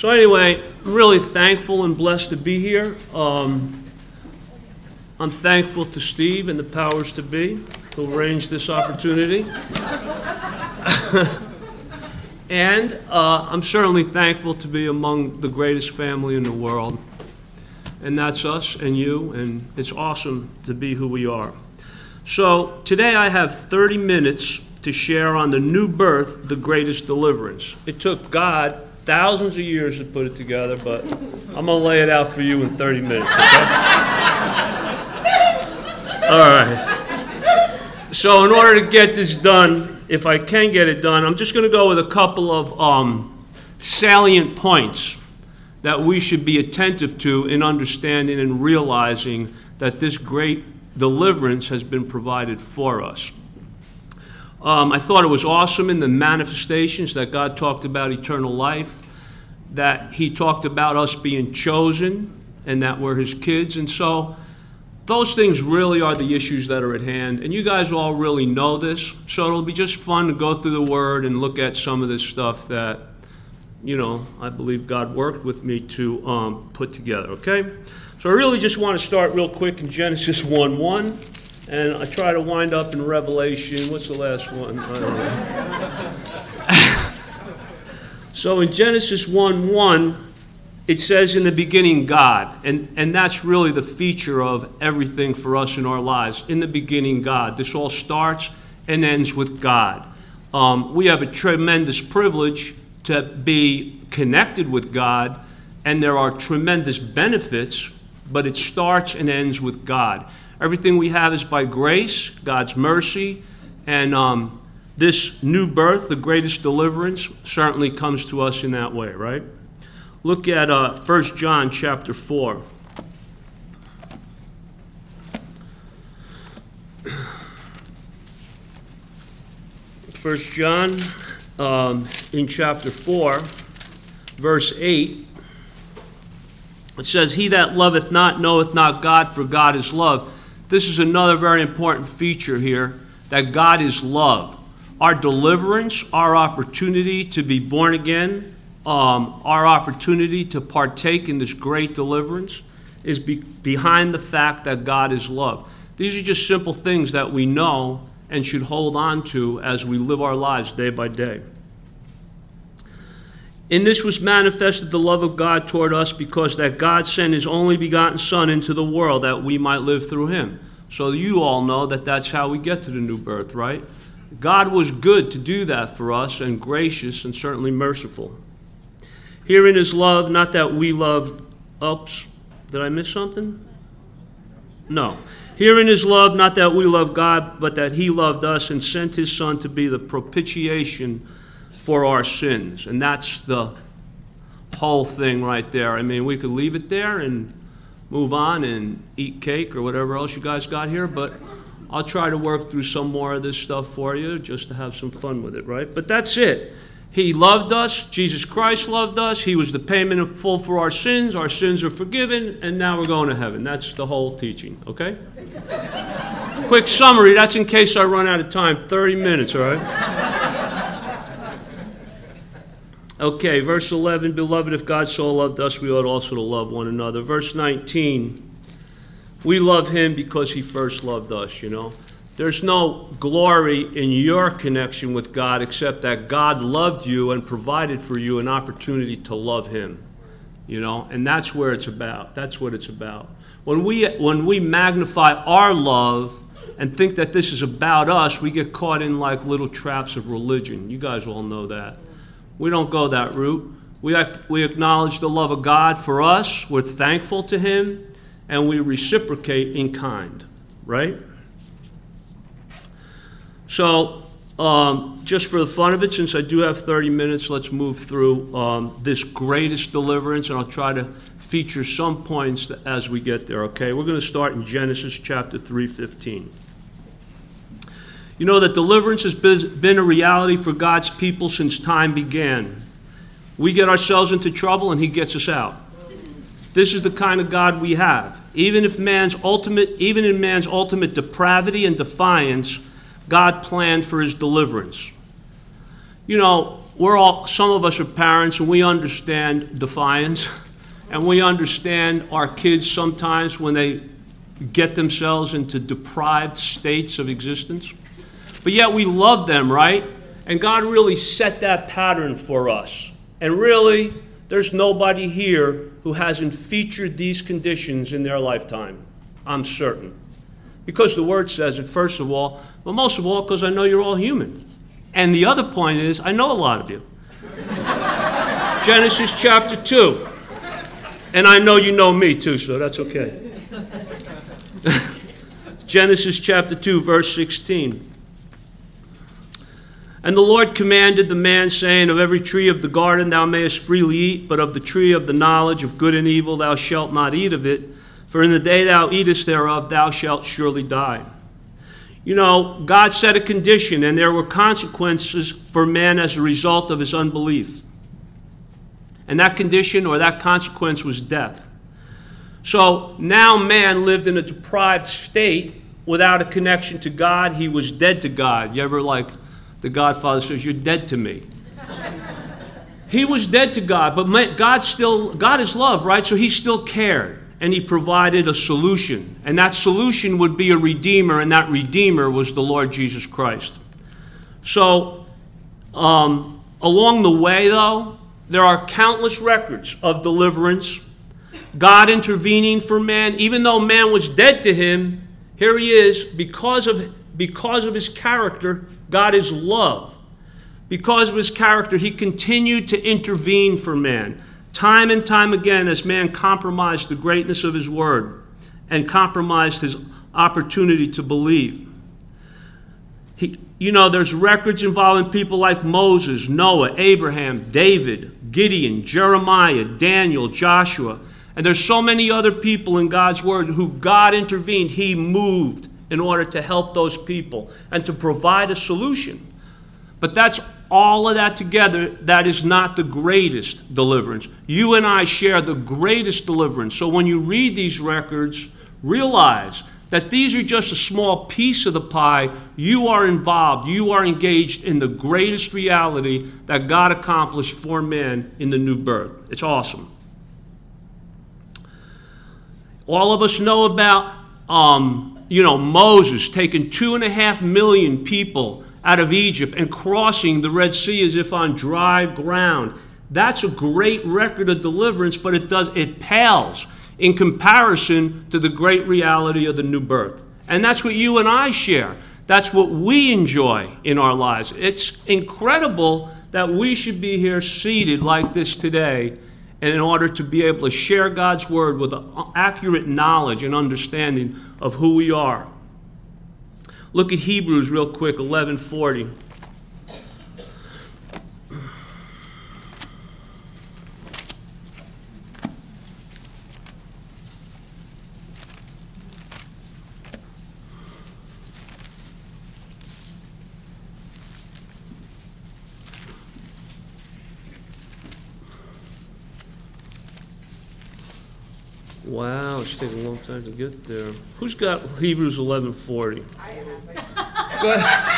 So anyway, I'm really thankful and blessed to be here. I'm thankful to Steve and the powers to be who arranged this opportunity. And I'm certainly thankful to be among the greatest family in the world. And that's us and you, and it's awesome to be who we are. So today I have 30 minutes to share on the new birth, the greatest deliverance. It took God thousands of years to put it together, but I'm going to lay it out for you in 30 minutes, okay? All right. So in order to get this done, if I can get it done, I'm just going to go with a couple of salient points that we should be attentive to in understanding and realizing that this great deliverance has been provided for us. I thought it was awesome in the manifestations that God talked about eternal life, that he talked about us being chosen and that we're his kids. And so those things really are the issues that are at hand. And you guys all really know this. So it'll be just fun to go through the Word and look at some of this stuff that, you know, I believe God worked with me to put together, okay? So I really just want to start real quick in Genesis 1:1. And I try to wind up in Revelation. What's the last one? I don't know. So in Genesis 1:1, it says in the beginning God. And that's really the feature of everything for us in our lives. In the beginning God. This all starts and ends with God. We have a tremendous privilege to be connected with God. And there are tremendous benefits, but it starts and ends with God. Everything we have is by grace, God's mercy, and this new birth, the greatest deliverance, certainly comes to us in that way, right? Look at 1 John chapter 4. First John in chapter 4, verse 8, it says, "He that loveth not knoweth not God, for God is love." This is another very important feature here, that God is love. Our deliverance, our opportunity to be born again, our opportunity to partake in this great deliverance is behind the fact that God is love. These are just simple things that we know and should hold on to as we live our lives day by day. "In this was manifested the love of God toward us, because that God sent his only begotten Son into the world that we might live through him." So you all know that that's how we get to the new birth, right? God was good to do that for us, and gracious and certainly merciful. "Herein is love, not that we loved..." Oops, did I miss something? No. "Herein is love, not that we love God, but that he loved us and sent his Son to be the propitiation for our sins." And that's the whole thing right there. I mean, we could leave it there and move on and eat cake or whatever else you guys got here, but I'll try to work through some more of this stuff for you just to have some fun with it, right? But that's it. He loved us. Jesus Christ loved us. He was the payment in full for our sins. Our sins are forgiven, and now we're going to heaven. That's the whole teaching, okay? Quick summary. That's in case I run out of time. 30 minutes, all right? Okay, verse 11, "Beloved, if God so loved us, we ought also to love one another." Verse 19, "We love him because he first loved us," you know. There's no glory in your connection with God except that God loved you and provided for you an opportunity to love him, you know, and that's where it's about. That's what it's about. When we magnify our love and think that this is about us, we get caught in like little traps of religion. You guys all know that. We don't go that route. We acknowledge the love of God for us. We're thankful to him, and we reciprocate in kind, right? So just for the fun of it, since I do have 30 minutes, let's move through this greatest deliverance, and I'll try to feature some points as we get there, okay? We're going to start in Genesis chapter 3:15. You know that deliverance has been a reality for God's people since time began. We get ourselves into trouble and he gets us out. This is the kind of God we have. Even in man's ultimate depravity and defiance, God planned for his deliverance. You know, some of us are parents, and we understand defiance, and we understand our kids sometimes when they get themselves into deprived states of existence. But yet we love them, right? And God really set that pattern for us. And really, there's nobody here who hasn't featured these conditions in their lifetime, I'm certain. Because the Word says it, first of all, but most of all, because I know you're all human. And the other point is, I know a lot of you. Genesis chapter 2. And I know you know me too, so that's okay. Genesis chapter 2, verse 16. And the Lord commanded the man, saying, of every tree of the garden thou mayest freely eat, but of the tree of the knowledge of good and evil thou shalt not eat of it, for in the day thou eatest thereof thou shalt surely die. You know, God set a condition, and there were consequences for man as a result of his unbelief. And that condition or that consequence was death. So now man lived in a deprived state without a connection to God. He was dead to God. You ever like the Godfather says, you're dead to me. He was dead to God, but God is love, right? So he still cared, and he provided a solution. And that solution would be a Redeemer, and that Redeemer was the Lord Jesus Christ. So along the way, though, there are countless records of deliverance, God intervening for man. Even though man was dead to him, here he is, because of his character. God is love. Because of his character, he continued to intervene for man, time and time again, as man compromised the greatness of his word and compromised his opportunity to believe. There's records involving people like Moses, Noah, Abraham, David, Gideon, Jeremiah, Daniel, Joshua. And there's so many other people in God's word who God intervened. He moved in order to help those people and to provide a solution. But that's all of that together. That is not the greatest deliverance. You and I share the greatest deliverance. So when you read these records, realize that these are just a small piece of the pie. You are involved. You are engaged in the greatest reality that God accomplished for man in the new birth. It's awesome. All of us know about Moses taking 2.5 million people out of Egypt and crossing the Red Sea as if on dry ground. That's a great record of deliverance, but it pales in comparison to the great reality of the new birth. And that's what you and I share. That's what we enjoy in our lives. It's incredible that we should be here seated like this today, and in order to be able to share God's word with an accurate knowledge and understanding of who we are. Look at Hebrews real quick, 11:40. Wow, it's taking a long time to get there. Who's got Hebrews 11:40? Go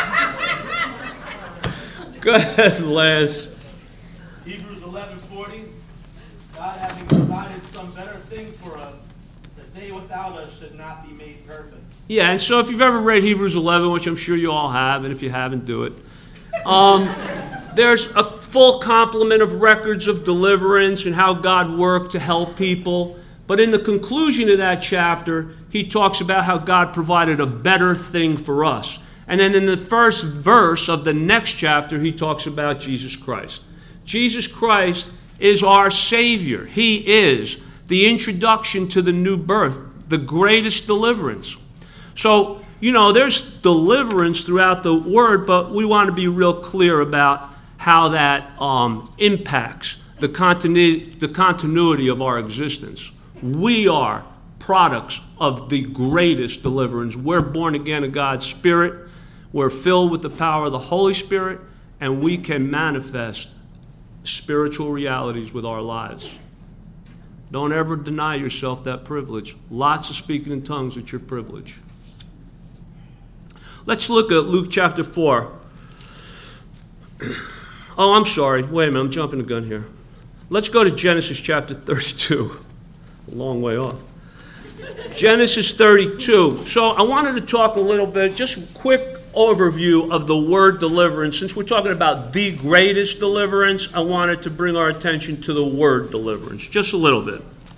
ahead. Go ahead, Les. Hebrews 11:40. God having provided some better thing for us, that they without us should not be made perfect. Yeah, and so if you've ever read Hebrews 11, which I'm sure you all have, and if you haven't, do it. There's a full complement of records of deliverance and how God worked to help people. But in the conclusion of that chapter, he talks about how God provided a better thing for us. And then in the first verse of the next chapter, he talks about Jesus Christ. Jesus Christ is our Savior. He is the introduction to the new birth, the greatest deliverance. So, there's deliverance throughout the Word, but we want to be real clear about how that impacts the continuity of our existence. We are products of the greatest deliverance. We're born again of God's Spirit. We're filled with the power of the Holy Spirit, and we can manifest spiritual realities with our lives. Don't ever deny yourself that privilege. Lots of speaking in tongues is your privilege. Let's look at Luke chapter 4. Oh, I'm sorry. Wait a minute, I'm jumping the gun here. Let's go to Genesis chapter 32. A long way off. Genesis 32. So I wanted to talk a little bit, just a quick overview of the word deliverance. Since we're talking about the greatest deliverance, I wanted to bring our attention to the word deliverance, just a little bit.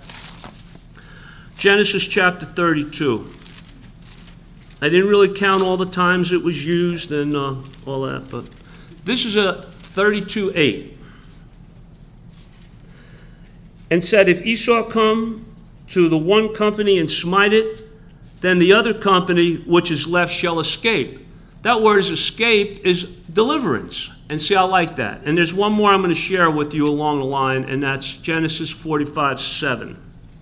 Genesis chapter 32. I didn't really count all the times it was used and all that, but this is a 32:8. And said, if Esau come to the one company and smite it, then the other company which is left shall escape. That word is escape is deliverance. And see, I like that. And there's one more I'm going to share with you along the line, and that's Genesis 45:7.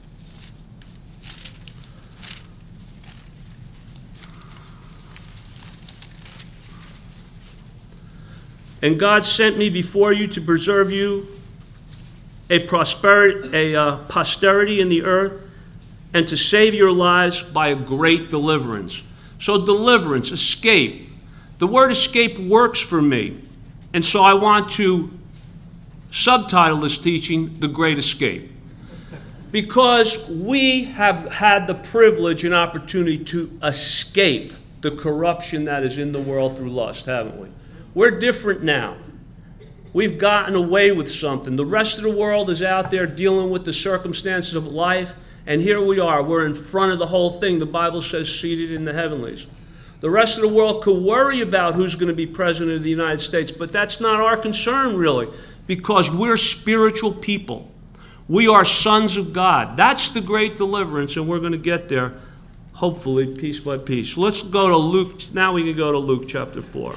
And God sent me before you to preserve you a posterity in the earth, and to save your lives by a great deliverance. So deliverance, escape. The word escape works for me. And so I want to subtitle this teaching, The Great Escape. Because we have had the privilege and opportunity to escape the corruption that is in the world through lust, haven't we? We're different now. We've gotten away with something. The rest of the world is out there dealing with the circumstances of life, and here we are. We're in front of the whole thing. The Bible says seated in the heavenlies. The rest of the world could worry about who's going to be president of the United States, but that's not our concern, really, because we're spiritual people. We are sons of God. That's the great deliverance, and we're going to get there, hopefully, piece by piece. Let's go to Luke. Now we can go to Luke chapter 4.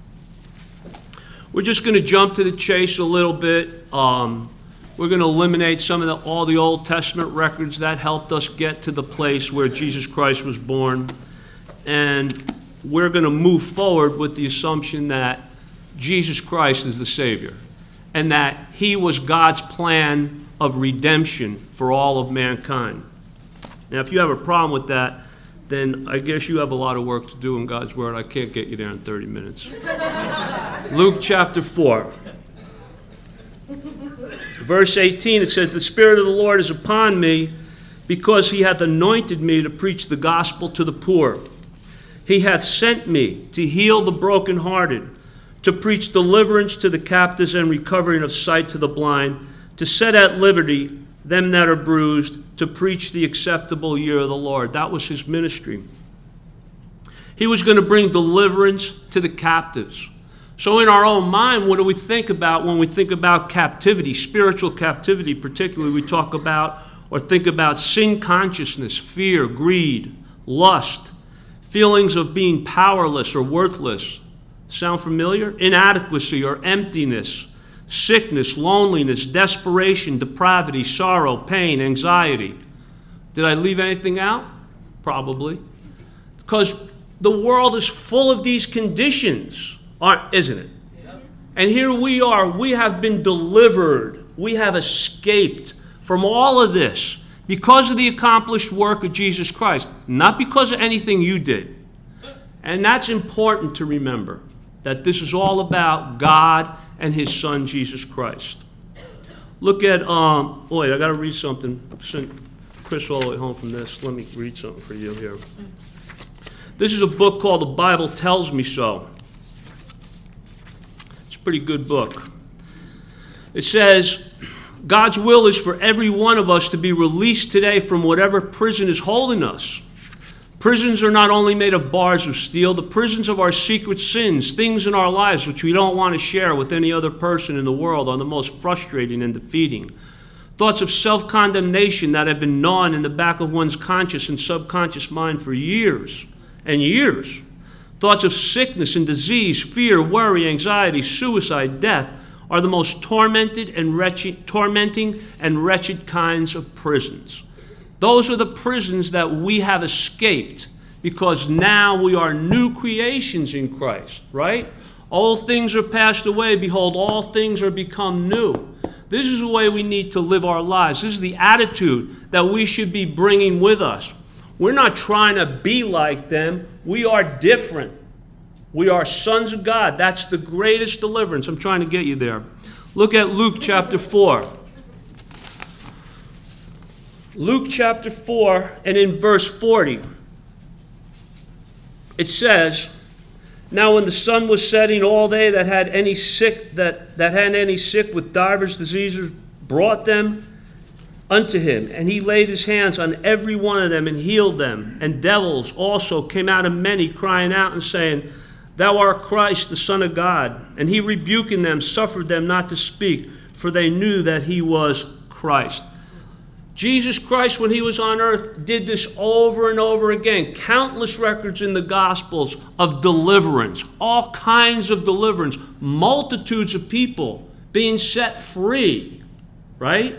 We're just going to jump to the chase a little bit. We're going to eliminate some of all the Old Testament records that helped us get to the place where Jesus Christ was born. And we're going to move forward with the assumption that Jesus Christ is the Savior and that He was God's plan of redemption for all of mankind. Now, if you have a problem with that, then I guess you have a lot of work to do in God's Word. I can't get you there in 30 minutes. Luke chapter 4. Verse 18, it says, the Spirit of the Lord is upon me, because He hath anointed me to preach the gospel to the poor. He hath sent me to heal the brokenhearted, to preach deliverance to the captives and recovering of sight to the blind, to set at liberty them that are bruised, to preach the acceptable year of the Lord. That was His ministry. He was going to bring deliverance to the captives. So in our own mind, what do we think about when we think about captivity, spiritual captivity particularly? We talk about or think about sin consciousness, fear, greed, lust, feelings of being powerless or worthless. Sound familiar? Inadequacy or emptiness, sickness, loneliness, desperation, depravity, sorrow, pain, anxiety. Did I leave anything out? Probably. Because the world is full of these conditions, isn't it? Yep. And here we are. We have been delivered. We have escaped from all of this because of the accomplished work of Jesus Christ, not because of anything you did. And that's important to remember, that this is all about God and His Son, Jesus Christ. Look at, wait, I got to read something. Sent Chris all the way home from this. Let me read something for you here. This is a book called The Bible Tells Me So. It's a pretty good book. It says, God's will is for every one of us to be released today from whatever prison is holding us. Prisons are not only made of bars of steel, the prisons of our secret sins, things in our lives which we don't want to share with any other person in the world, are the most frustrating and defeating. Thoughts of self-condemnation that have been gnawing in the back of one's conscious and subconscious mind for years and years. Thoughts of sickness and disease, fear, worry, anxiety, suicide, death are the most tormenting and wretched kinds of prisons. Those are the prisons that we have escaped because now we are new creations in Christ, right? Old things are passed away. Behold, all things are become new. This is the way we need to live our lives. This is the attitude that we should be bringing with us. We're not trying to be like them. We are different. We are sons of God. That's the greatest deliverance. I'm trying to get you there. Look at Luke chapter 4. Luke chapter 4 and in verse 40. It says, "Now when the sun was setting, all they that had any sick that had any sick with divers diseases brought them unto him, and he laid his hands on every one of them and healed them. And devils also came out of many, crying out and saying, Thou art Christ, the Son of God. And he rebuking them suffered them not to speak, for they knew that he was Christ." Jesus Christ, when he was on earth, did this over and over again. Countless records in the Gospels of deliverance, all kinds of deliverance, multitudes of people being set free, right?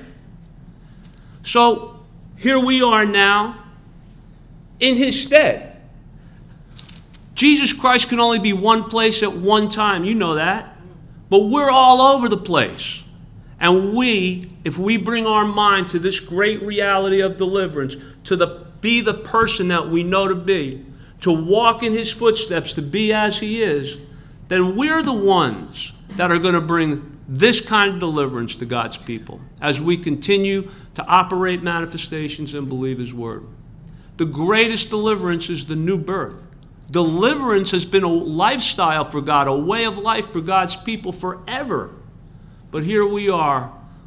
So here we are now in his stead. Jesus Christ can only be one place at one time, you know that. But we're all over the place. And if we bring our mind to this great reality of deliverance, be the person that we know to be, to walk in his footsteps, to be as he is, then we're the ones that are going to bring this kind of deliverance to God's people as we continue to operate manifestations and believe his word. The greatest deliverance is the new birth. Deliverance has been a lifestyle for God, a way of life for God's people forever. But here we are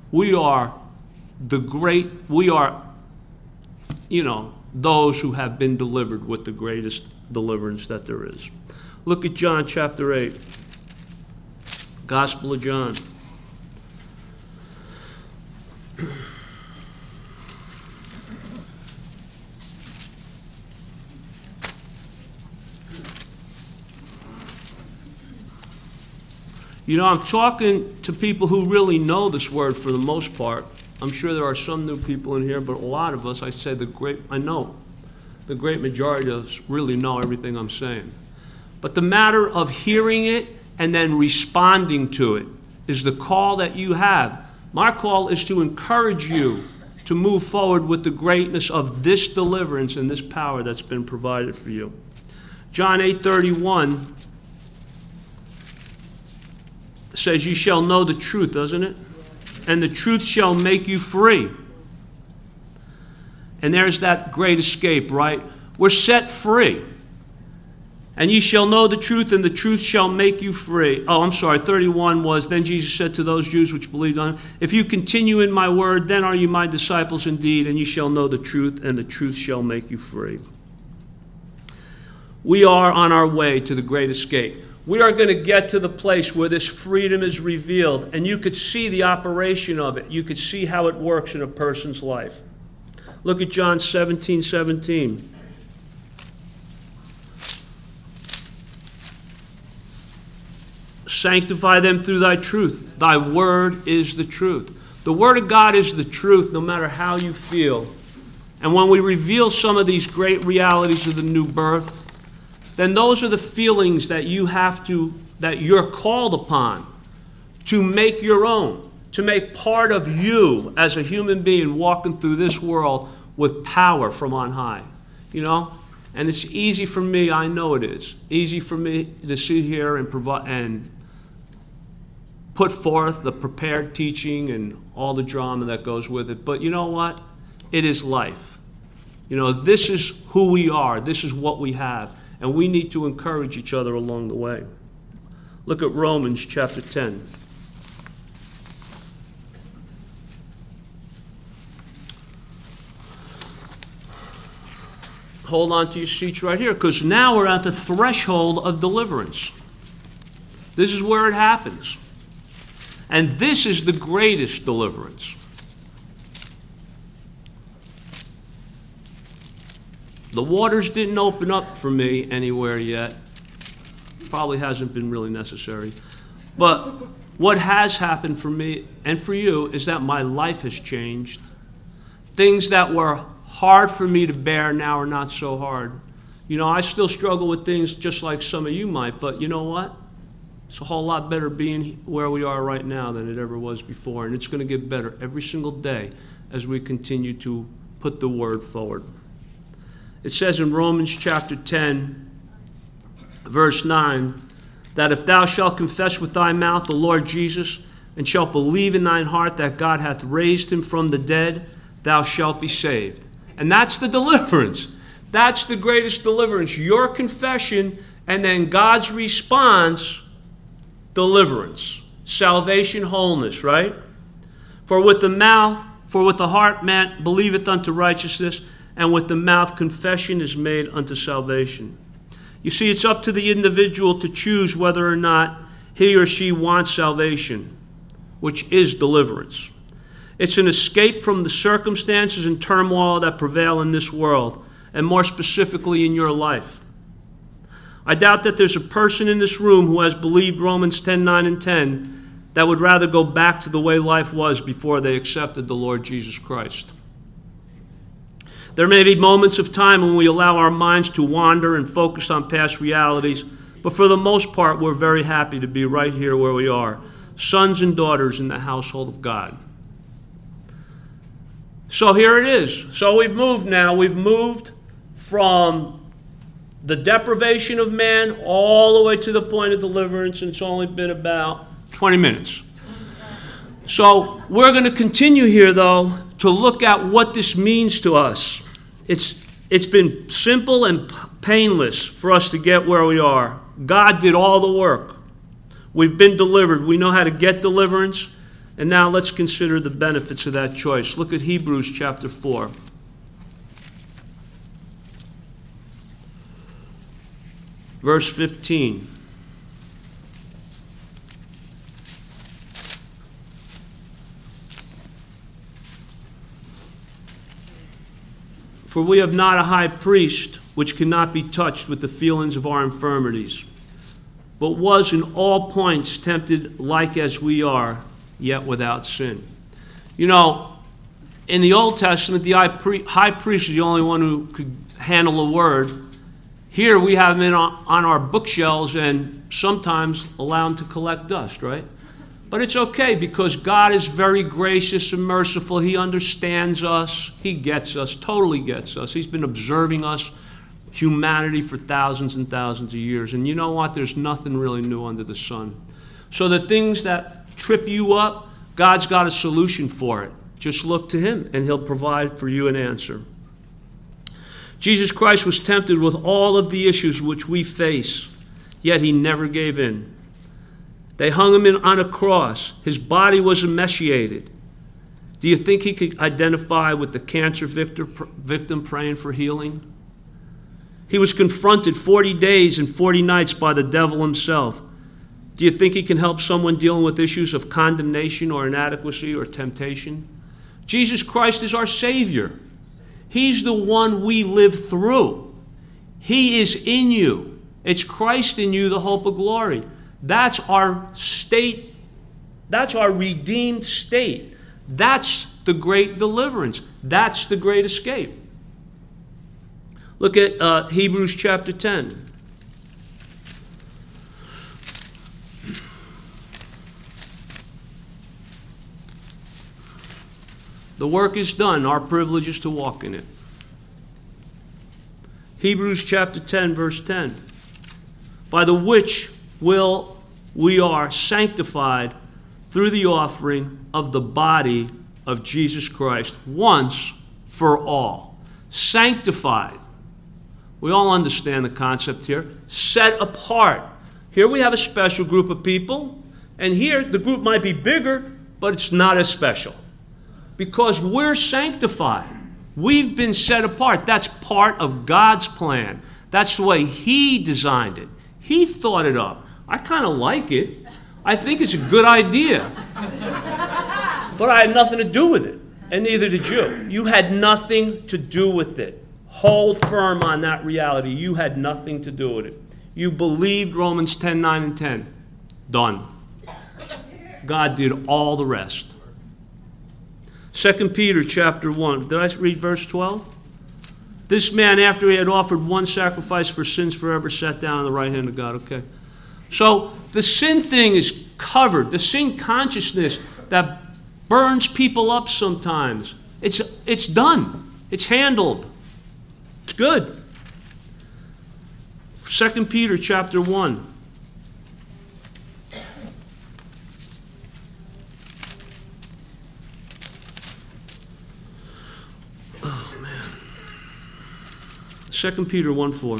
those who have been delivered with the greatest deliverance that there is. Look at John chapter 8. Gospel of John. You know, I'm talking to people who really know this word for the most part. I'm sure there are some new people in here, but a lot of us, I know the great majority of us really know everything I'm saying. But the matter of hearing it and then responding to it is the call that you have. My call is to encourage you to move forward with the greatness of this deliverance and this power that's been provided for you. John 8:31 says, "You shall know the truth," doesn't it? "And the truth shall make you free." And there's that great escape, right? We're set free. "And ye shall know the truth, and the truth shall make you free." 31 was, "Then Jesus said to those Jews which believed on him, If you continue in my word, then are you my disciples indeed, and ye shall know the truth, and the truth shall make you free." We are on our way to the great escape. We are going to get to the place where this freedom is revealed, and you could see the operation of it. You could see how it works in a person's life. Look at John 17:17. "Sanctify them through thy truth. Thy word is the truth." The word of God is the truth no matter how you feel. And when we reveal some of these great realities of the new birth, then those are the feelings that you're called upon to make your own, to make part of you as a human being walking through this world with power from on high. You know? And it's easy for me, I know it is, easy for me to sit here and provide and put forth the prepared teaching and all the drama that goes with it. But you know what? It is life. You know, this is who we are. This is what we have. And we need to encourage each other along the way. Look at Romans chapter 10. Hold on to your seats right here, because now we're at the threshold of deliverance. This is where it happens. And this is the greatest deliverance. The waters didn't open up for me anywhere yet. Probably hasn't been really necessary. But what has happened for me and for you is that my life has changed. Things that were hard for me to bear now are not so hard. You know, I still struggle with things just like some of you might, but you know what? It's a whole lot better being where we are right now than it ever was before, and it's going to get better every single day as we continue to put the word forward. It says in Romans chapter 10 verse 9, that if thou shalt confess with thy mouth the Lord Jesus, and shalt believe in thine heart that God hath raised him from the dead, thou shalt be saved. And that's the deliverance. That's the greatest deliverance. Your confession, and then God's response, deliverance, salvation, wholeness, right? For with the heart man believeth unto righteousness, and with the mouth confession is made unto salvation. You see, it's up to the individual to choose whether or not he or she wants salvation, which is deliverance. It's an escape from the circumstances and turmoil that prevail in this world, and more specifically in your life. I doubt that there's a person in this room who has believed Romans 10:9 and 10 that would rather go back to the way life was before they accepted the Lord Jesus Christ. There may be moments of time when we allow our minds to wander and focus on past realities, but for the most part, we're very happy to be right here where we are, sons and daughters in the household of God. So here it is. So we've moved now. We've moved from the deprivation of man all the way to the point of deliverance, and it's only been about 20 minutes. So we're going to continue here, though, to look at what this means to us. It's been simple and painless for us to get where we are. God did all the work. We've been delivered. We know how to get deliverance. And now let's consider the benefits of that choice. Look at Hebrews chapter 4. Verse 15. For we have not a high priest which cannot be touched with the feelings of our infirmities, but was in all points tempted like as we are, yet without sin. You know, in the Old Testament, the high priest is the only one who could handle a word. Here we have him on our bookshelves and sometimes allow him to collect dust, right? But it's okay because God is very gracious and merciful. He understands us. He gets us, totally gets us. He's been observing us, humanity, for thousands and thousands of years. And you know what? There's nothing really new under the sun. So the things that trip you up, God's got a solution for it. Just look to him and he'll provide for you an answer. Jesus Christ was tempted with all of the issues which we face, yet he never gave in. They hung him on a cross. His body was emaciated. Do you think he could identify with the cancer victim praying for healing? He was confronted 40 days and 40 nights by the devil himself. Do you think he can help someone dealing with issues of condemnation or inadequacy or temptation? Jesus Christ is our Savior. He's the one we live through. He is in you. It's Christ in you, the hope of glory. That's our state. That's our redeemed state. That's the great deliverance. That's the great escape. Look at Hebrews chapter 10. The work is done. Our privilege is to walk in it. Hebrews chapter 10, verse 10. By the which will we are sanctified through the offering of the body of Jesus Christ once for all. Sanctified. We all understand the concept here. Set apart. Here we have a special group of people, and here the group might be bigger, but it's not as special. Because we're sanctified. We've been set apart. That's part of God's plan. That's the way he designed it. He thought it up. I kind of like it. I think it's a good idea. But I had nothing to do with it. And neither did you. You had nothing to do with it. Hold firm on that reality. You had nothing to do with it. You believed Romans 10:9 and 10. Done. God did all the rest. 2 Peter chapter 1. Did I read verse 12? This man, after he had offered one sacrifice for sins forever, sat down on the right hand of God. Okay. So the sin thing is covered. The sin consciousness that burns people up sometimes. It's done. It's handled. It's good. 2 Peter chapter 1. Oh, man. 2 Peter 1:4.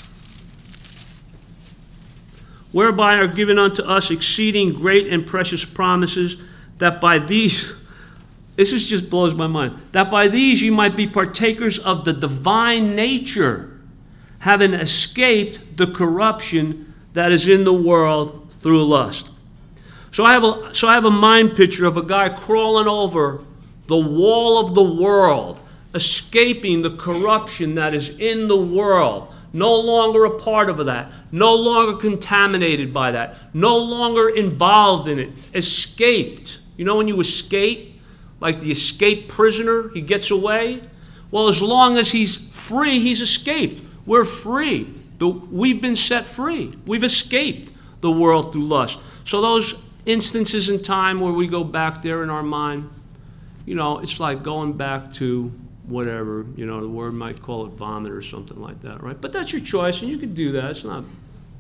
Whereby are given unto us exceeding great and precious promises, that by these, this just blows my mind, that by these ye might be partakers of the divine nature, having escaped the corruption that is in the world through lust. So I have a mind picture of a guy crawling over the wall of the world, escaping the corruption that is in the world. No longer a part of that, no longer contaminated by that, no longer involved in it, escaped. You know when you escape, like the escaped prisoner, he gets away? Well, as long as he's free, he's escaped. We're free. We've been set free. We've escaped the world through lust. So those instances in time where we go back there in our mind, it's like going back to whatever, the word might call it vomit or something like that, right? But that's your choice, and you can do that. It's all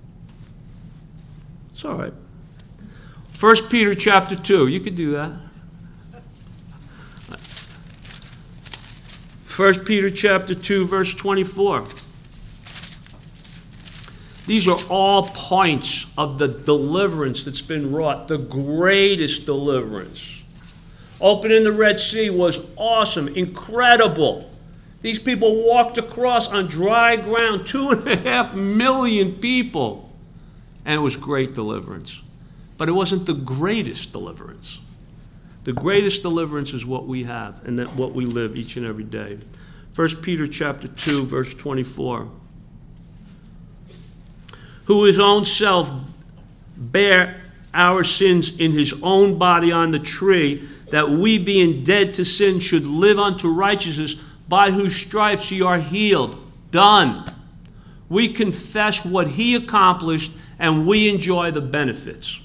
right. 1 Peter chapter 2, you could do that. 1 Peter chapter 2, verse 24. These are all points of the deliverance that's been wrought, the greatest deliverance. Opening the Red Sea was awesome, incredible. These people walked across on dry ground, 2.5 million people. And it was great deliverance. But it wasn't the greatest deliverance. The greatest deliverance is what we have and that what we live each and every day. 1 Peter chapter 2, verse 24. Who his own self bare our sins in his own body on the tree, that we being dead to sin should live unto righteousness, by whose stripes ye are healed. Done. We confess what he accomplished, and we enjoy the benefits.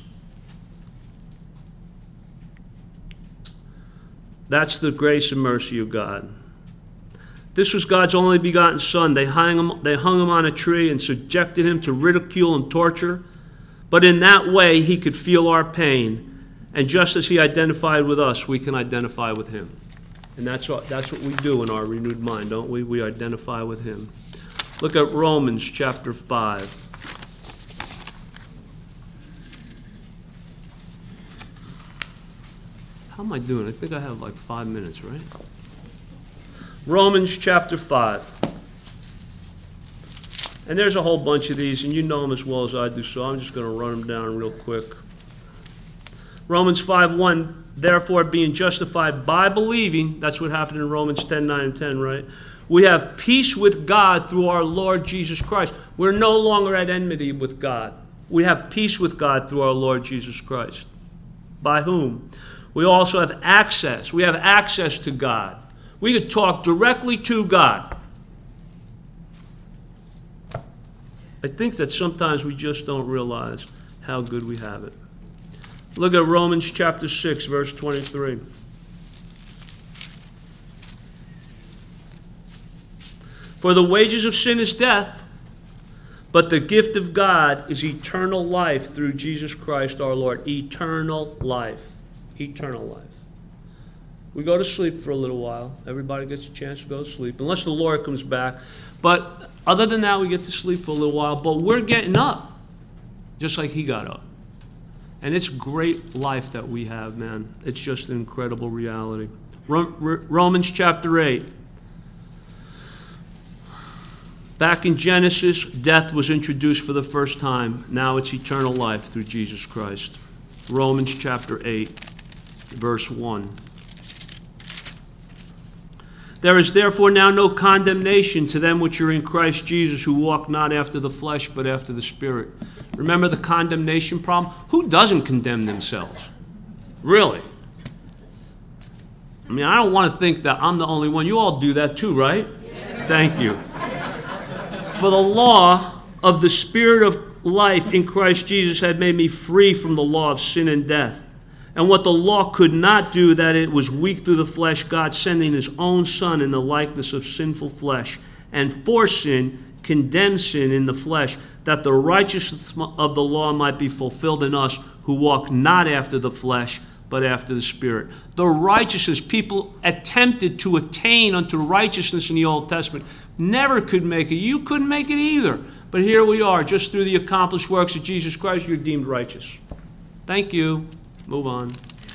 That's the grace and mercy of God. This was God's only begotten Son. They hung him on a tree and subjected him to ridicule and torture. But in that way, he could feel our pain. And just as he identified with us, we can identify with him. And that's what we do in our renewed mind, don't we? We identify with him. Look at Romans chapter 5. How am I doing? I think I have like 5 minutes, right? Romans chapter 5. And there's a whole bunch of these, and you know them as well as I do, so I'm just going to run them down real quick. Romans 5:1, therefore being justified by believing, that's what happened in Romans 10:9 and 10, right? We have peace with God through our Lord Jesus Christ. We're no longer at enmity with God. We have peace with God through our Lord Jesus Christ. By whom? We also have access. We have access to God. We could talk directly to God. I think that sometimes we just don't realize how good we have it. Look at Romans chapter 6, verse 23. For the wages of sin is death, but the gift of God is eternal life through Jesus Christ our Lord. Eternal life. Eternal life. We go to sleep for a little while. Everybody gets a chance to go to sleep, unless the Lord comes back. But other than that, we get to sleep for a little while. But we're getting up, just like he got up. And it's great life that we have, man. It's just an incredible reality. Romans chapter 8. Back in Genesis, death was introduced for the first time. Now it's eternal life through Jesus Christ. Romans chapter 8, verse 1. There is therefore now no condemnation to them which are in Christ Jesus, who walk not after the flesh, but after the Spirit. Remember the condemnation problem? Who doesn't condemn themselves? Really? I mean, I don't want to think that I'm the only one. You all do that too, right? Yes. Thank you. For the law of the Spirit of life in Christ Jesus had made me free from the law of sin and death. And what the law could not do, that it was weak through the flesh, God sending his own Son in the likeness of sinful flesh, and for sin, condemned sin in the flesh, that the righteousness of the law might be fulfilled in us who walk not after the flesh, but after the Spirit. The righteousness, people attempted to attain unto righteousness in the Old Testament, never could make it. You couldn't make it either. But here we are, just through the accomplished works of Jesus Christ, you're deemed righteous. Thank you. Move on.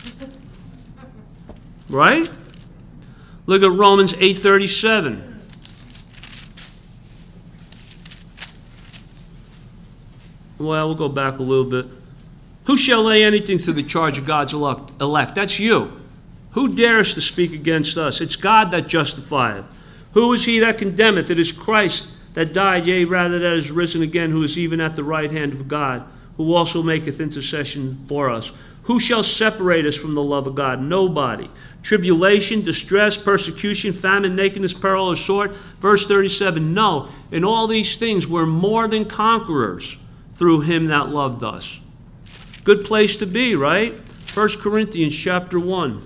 Right? Look at Romans 8:37. Well, we'll go back a little bit. Who shall lay anything to the charge of God's elect? That's you. Who dares to speak against us? It's God that justifieth. Who is he that condemneth? It is Christ that died, yea, rather that is risen again, who is even at the right hand of God, who also maketh intercession for us. Who shall separate us from the love of God? Nobody. Tribulation, distress, persecution, famine, nakedness, peril, or sword. Verse 37, no, in all these things we're more than conquerors through him that loved us. Good place to be, right? 1 Corinthians chapter 1.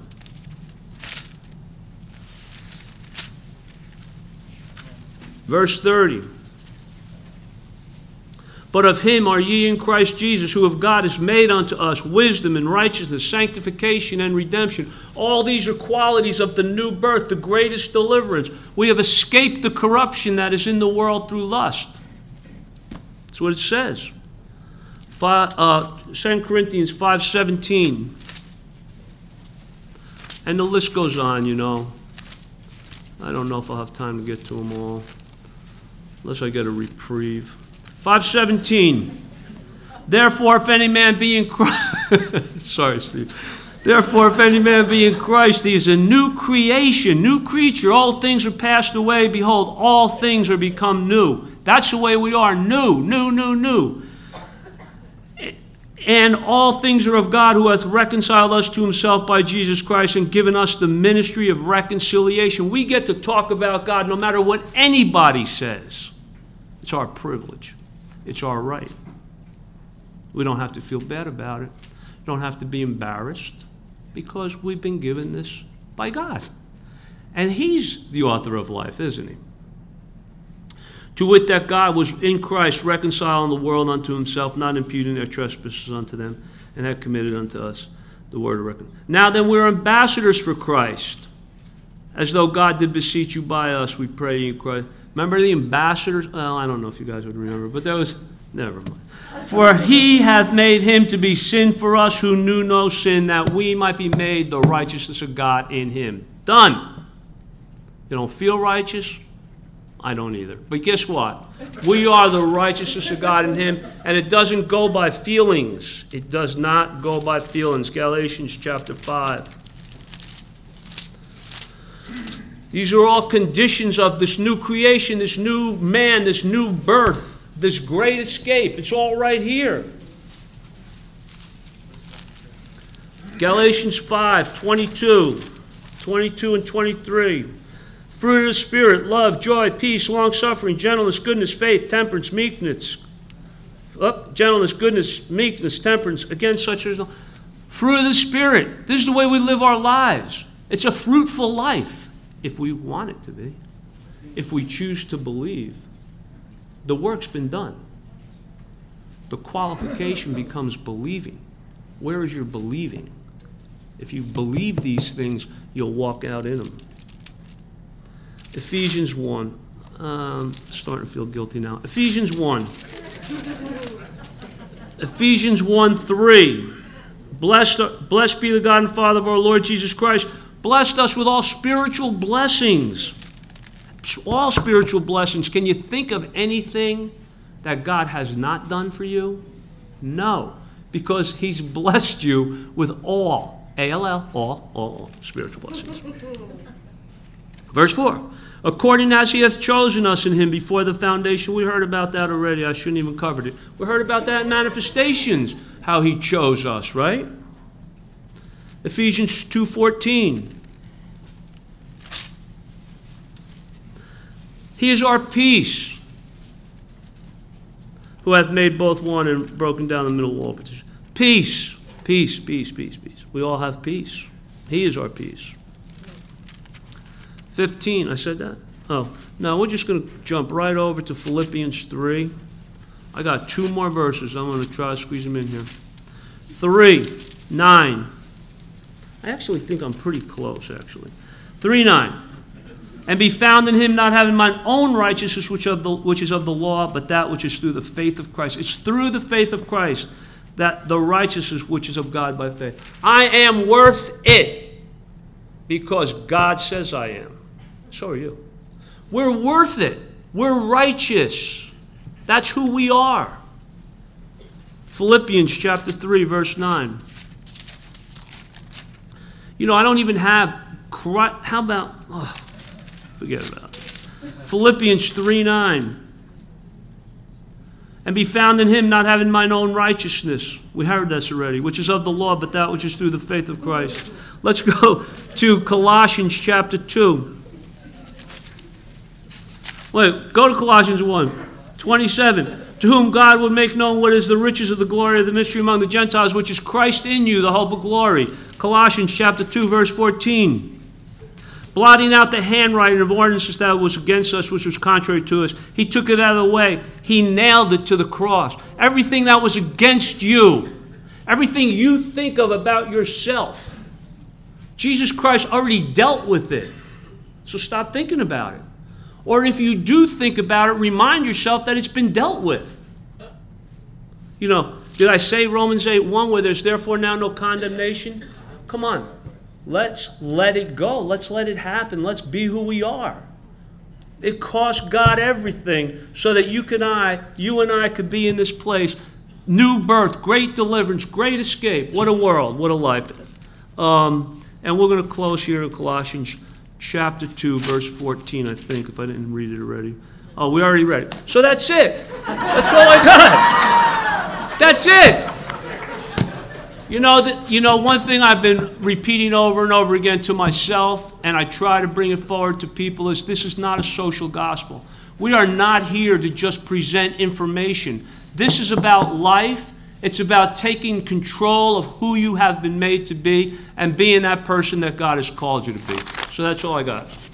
Verse 30. But of him are ye in Christ Jesus, who of God is made unto us wisdom and righteousness, sanctification and redemption. All these are qualities of the new birth, the greatest deliverance. We have escaped the corruption that is in the world through lust. That's what it says. 2 Corinthians 5:17. And the list goes on, you know. I don't know if I'll have time to get to them all, unless I get a reprieve. 5:17. Therefore, if any man be in Christ, sorry, Steve. Therefore, if any man be in Christ, he is a new creation, new creature. All things are passed away. Behold, all things are become new. That's the way we are. New, new, new, new. And all things are of God, who hath reconciled us to himself by Jesus Christ and given us the ministry of reconciliation. We get to talk about God no matter what anybody says. It's our privilege. It's our right. We don't have to feel bad about it. We don't have to be embarrassed, because we've been given this by God. And he's the author of life, isn't he? To wit, that God was in Christ reconciling the world unto himself, not imputing their trespasses unto them, and had committed unto us the word of reconciliation. Now then, we're ambassadors for Christ, as though God did beseech you by us, we pray in Christ. Remember the ambassadors? Well, I don't know if you guys would remember, but there was, never mind. For he hath made him to be sin for us who knew no sin, that we might be made the righteousness of God in him. Done. You don't feel righteous? I don't either. But guess what? We are the righteousness of God in him, and it doesn't go by feelings. It does not go by feelings. Galatians chapter 5. These are all conditions of this new creation, this new man, this new birth, this great escape. It's all right here. Galatians 5, 22 and 23. Fruit of the Spirit, love, joy, peace, long-suffering, gentleness, goodness, faith, temperance, meekness. Gentleness, goodness, meekness, temperance. Against such there is no. Fruit of the Spirit. This is the way we live our lives. It's a fruitful life, if we want it to be. If we choose to believe. The work's been done. The qualification becomes believing. Where is your believing? If you believe these things, you'll walk out in them. Ephesians 1. Starting to feel guilty now. Ephesians 1. Ephesians 1:3. Blessed be the God and Father of our Lord Jesus Christ. Blessed us with all spiritual blessings. All spiritual blessings. Can you think of anything that God has not done for you? No. Because he's blessed you with all, A-L-L, all spiritual blessings. Verse 4. According as he hath chosen us in him before the foundation. We heard about that already. I shouldn't even covered it. We heard about that in manifestations, how he chose us, right? Ephesians 2:14. He is our peace, who hath made both one and broken down the middle wall. Peace, peace, peace, peace, peace. We all have peace. He is our peace. 15, I said that? Oh, no, we're just going to jump right over to Philippians 3. I got 2 more verses. I'm going to try to squeeze them in here. 3:9. I actually think I'm pretty close, actually. 3:9. And be found in him, not having mine own righteousness, which is of the law, but that which is through the faith of Christ. It's through the faith of Christ that the righteousness which is of God by faith. I am worth it because God says I am. So are you. We're worth it. We're righteous. That's who we are. Philippians chapter 3, verse 9. You know, I don't even have... How about... Oh, forget about it. Philippians 3:9. And be found in him, not having mine own righteousness. We heard this already. Which is of the law, but that which is through the faith of Christ. Let's go to Colossians chapter 2. Wait, go to Colossians 1:27. To whom God would make known what is the riches of the glory of the mystery among the Gentiles, which is Christ in you, the hope of glory. Colossians chapter 2, verse 14. Blotting out the handwriting of ordinances that was against us, which was contrary to us. He took it out of the way. He nailed it to the cross. Everything that was against you, everything you think of about yourself, Jesus Christ already dealt with it. So stop thinking about it. Or if you do think about it, remind yourself that it's been dealt with. You know, did I say Romans 8:1 where there's therefore now no condemnation? Come on. Let's let it go. Let's let it happen. Let's be who we are. It cost God everything so that you and I could be in this place. New birth, great deliverance, great escape. What a world. What a life. And we're going to close here in Colossians chapter 2, verse 14, I think, if I didn't read it already. Oh, we already read it. So that's it. That's all I got. That's it. You know, one thing I've been repeating over and over again to myself, and I try to bring it forward to people, is this is not a social gospel. We are not here to just present information. This is about life. It's about taking control of who you have been made to be and being that person that God has called you to be. So that's all I got.